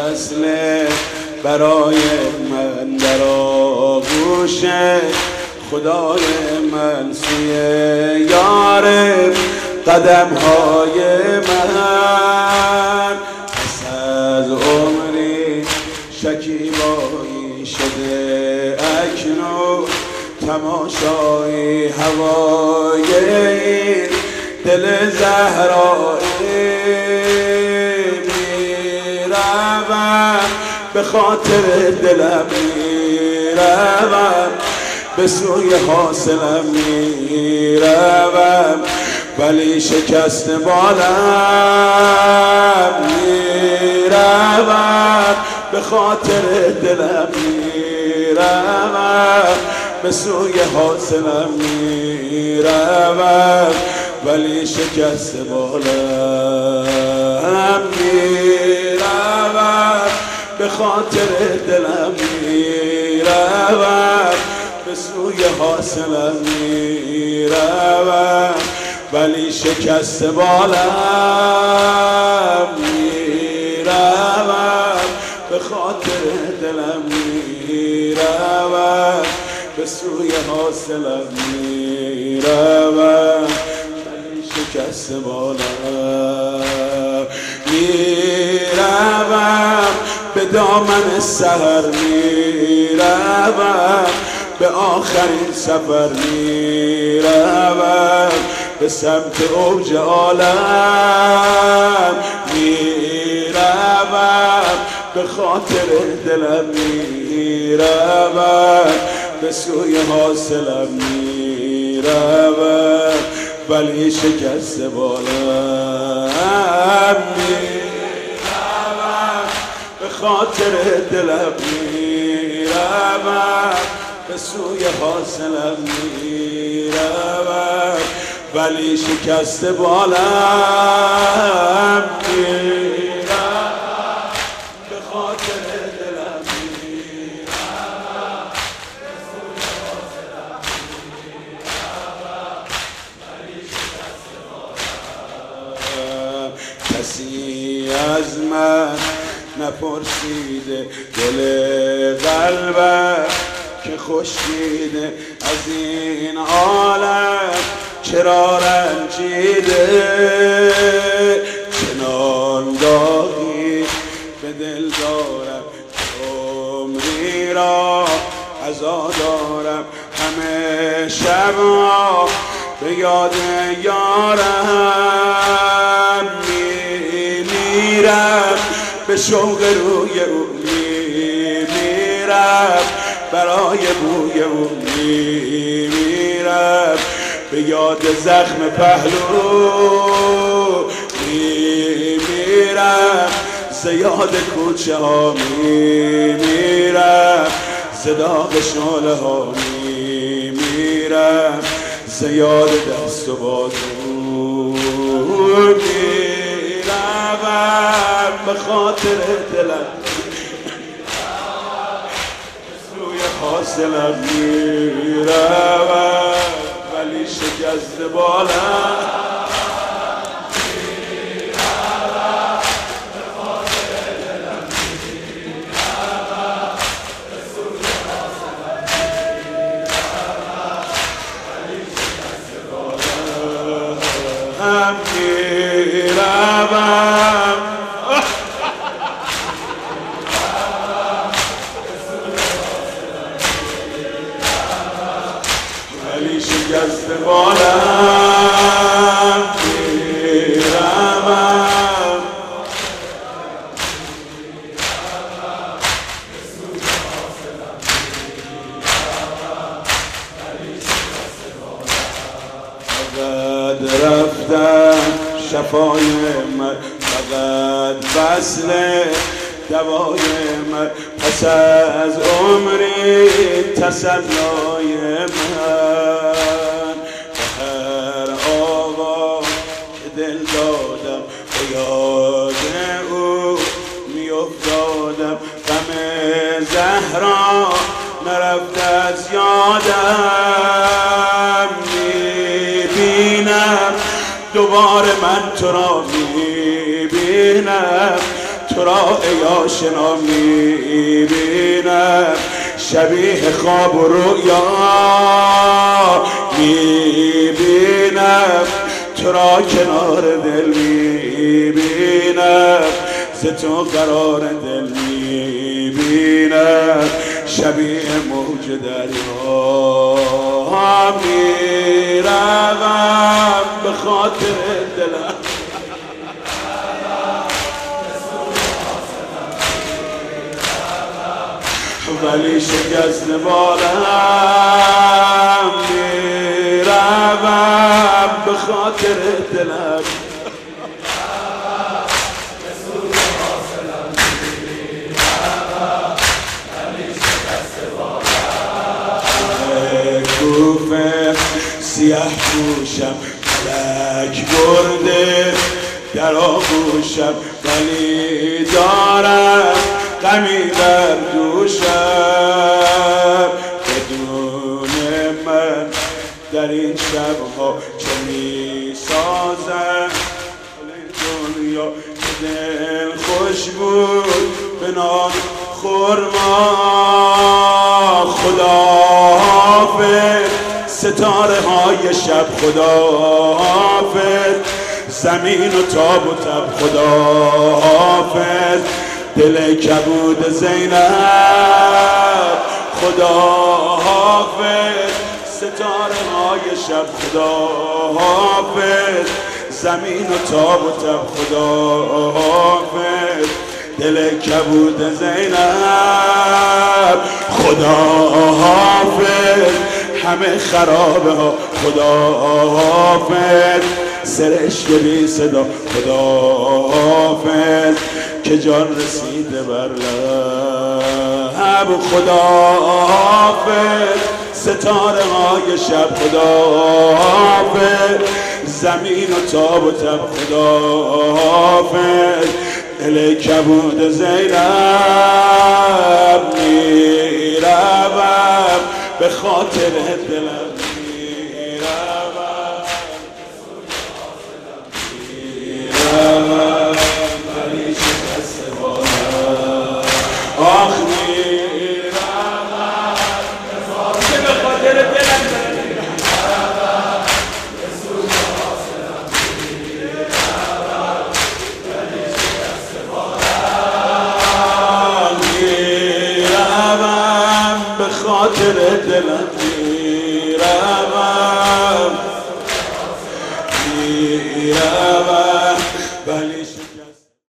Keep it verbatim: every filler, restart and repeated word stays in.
وصله برای من در آغوش خدای من سوی یار قدم های من. پس از عمری شکیبایی شده اکنون تماشای هوای این دل زهرایی میروم به خاطر دلم میروم به سوی حاصلم میروم ولی شکست بالم میروم به خاطر دلم میروم به سوی حاصلم میروم ولی شکست بالم میروم به خاطر دلم میروم به سوی حاصلم میروم ولی شکست بالم میروم به خاطر دلم میروم به سوی حاصلم میروم ولی شکست بالم میروم به دامن سحر میروم به آخرین سفر میروم به سمت اوج عالم میروم به خاطر دلم میروم به سوی حاصلم میروم ولی شکست بالم میروم به خاطر دلم میروم به سوی حاصلم میروم ولی شکست بالم میروم به خاطر دلم میروم به سوی حاصلم میروم ولی شکست بالم. کسی از من نپرسیده دل قلبم که خورشید از این عالم چرا رنجیده چنان داغی به دل دارم عمری را عزا دارم همه شبها به یاد یارم میمیرم به شوق روی او میمیرم برای بوی او میمیرم به یاد زخم پهلو میمیرم ز یاد کوچه ها میمیرم ز داغ شعله ها میمیرم ز یاد دست و بازو میروم به خاطر دلم حاصلم میروم ولی شکست بالم میروم به خاطر دلم میروم به سوی حاصلم میروم ولی شکست بالم میروم شکست بالم میروم فقط رفتم شفای من فقط وصل دوای من پس از عمری تسلای من به هر آواز که دل دادم به یاد او میافتادم غم زهرا نرفت از یادم میبینم دوباره من تو را میبینم تو را ای آشنا میبینم شبیه خواب و رویا میبینم تو را کنار دل میبینم ز تو قرار دل میبینم شبیه موج دریا میروم به خاطر دلم ولی شکست بالم میروم به خاطر دلم کوفه سیاه پوشم ملک برده در آغوشم ولی دارم غمی بر دوشم بدون من در این شبها چه می سازم دنیا دل خوش بود به نام خرما خدا حافظ ستاره های شب خدا حافظ زمین و تاب و تب خدا حافظ دل کبود زینب خدا حافظ ستاره های شب خدا حافظ زمین و تاب و تب خدا حافظ دل کبود زینب خدا حافظ همه خرابه ها خدا حافظ سرشک بی صدا خدا حافظ که جان رسیده بر لب خدا حافظ ستاره های شب خدا حافظ زمین و تاب و تب خدا حافظ دل کبود زینب میروم به خاطر دلم